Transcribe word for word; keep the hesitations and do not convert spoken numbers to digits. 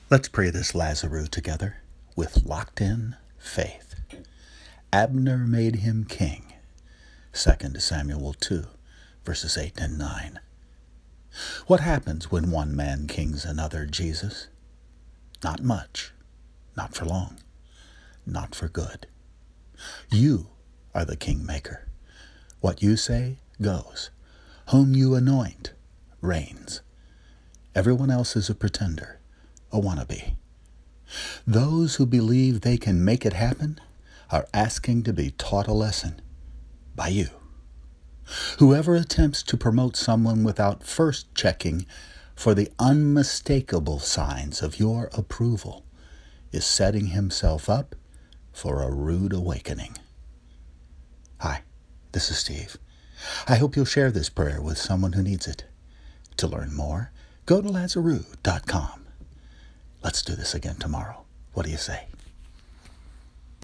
Let's pray this Lazarus together with locked-in faith. Abner made him king. Second Samuel two, verses eight and nine. What happens when one man kings another, Jesus? Not much, not for long, not for good. You are the kingmaker. What you say goes. Whom you anoint reigns. Everyone else is a pretender, a wannabe. Those who believe they can make it happen are asking to be taught a lesson by you. Whoever attempts to promote someone without first checking for the unmistakable signs of your approval is setting himself up for a rude awakening. Hi, this is Steve. I hope you'll share this prayer with someone who needs it. To learn more, go to Lazarus dot com. Let's do this again tomorrow. What do you say?